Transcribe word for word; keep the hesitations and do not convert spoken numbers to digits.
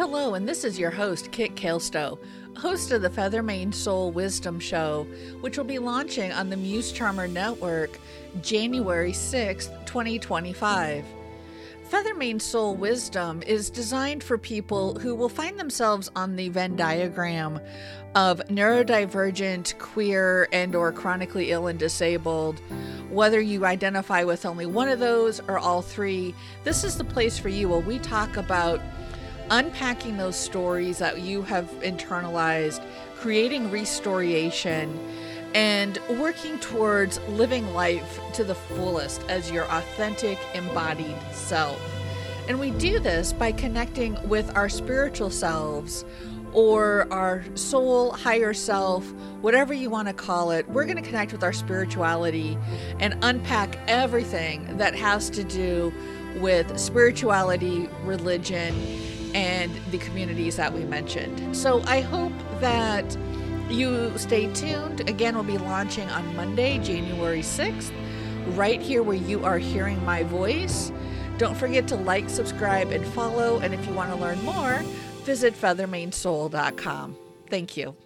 Hello, and this is your host, Kit Kaelstow, host of the Feathermane Soul Wisdom Show, which will be launching on the Muse Charmer Network January sixth, twenty twenty-five. Feathermane Soul Wisdom is designed for people who will find themselves on the Venn diagram of neurodivergent, queer, and or chronically ill and disabled. Whether you identify with only one of those or all three, this is the place for you where we talk about unpacking those stories that you have internalized, creating restoration, and working towards living life to the fullest as your authentic, embodied self. And we do this by connecting with our spiritual selves or our soul, higher self, whatever you want to call it. We're going to connect with our spirituality and unpack everything that has to do with spirituality, religion, and the communities that we mentioned. So I hope that you stay tuned. Again, we'll be launching on Monday, January sixth, right here where you are hearing my voice. Don't forget to like, subscribe, and follow. And if you want to learn more, visit feathermane soul dot com. Thank you.